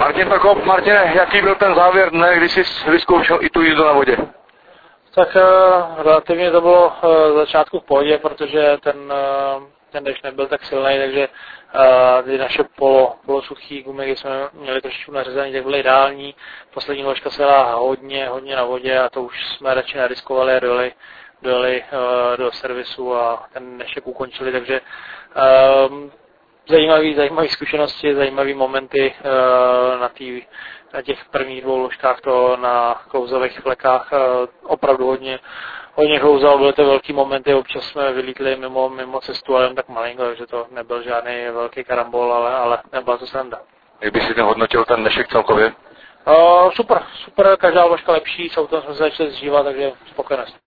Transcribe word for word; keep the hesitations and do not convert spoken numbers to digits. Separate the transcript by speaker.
Speaker 1: Martin Prokop, Martine, jaký byl ten závěr dne, když jsi vyzkoušel i tu jízdu na vodě?
Speaker 2: Tak uh, relativně to bylo uh, z začátku v pohodě, protože ten, uh, ten dešť nebyl tak silný, takže uh, ty naše polo, polosuchý gumy, které jsme měli trošičku nařezaný, tak byly ideální. Poslední ložka se dala hodně, hodně na vodě a to už jsme radši neriskovali a dojeli, dojeli uh, do servisu a ten dešek ukončili, takže uh, zajímavý, zajímavý zkušenosti, zajímavý momenty uh, na tý, na těch prvních dvou ložkách, to na klouzavých flekách opravdu hodně, hodně klouzalo, byly to velký momenty, občas jsme vylítli mimo, mimo cestu, ale jen tak malinko, takže to nebyl žádný velký karambol, ale, ale nebyla to sranda.
Speaker 1: Jak bys si ten hodnotil ten dnešek celkově?
Speaker 2: Uh, super, super, každá ložka lepší, s autem jsme se začali zžívat, takže spokojenost.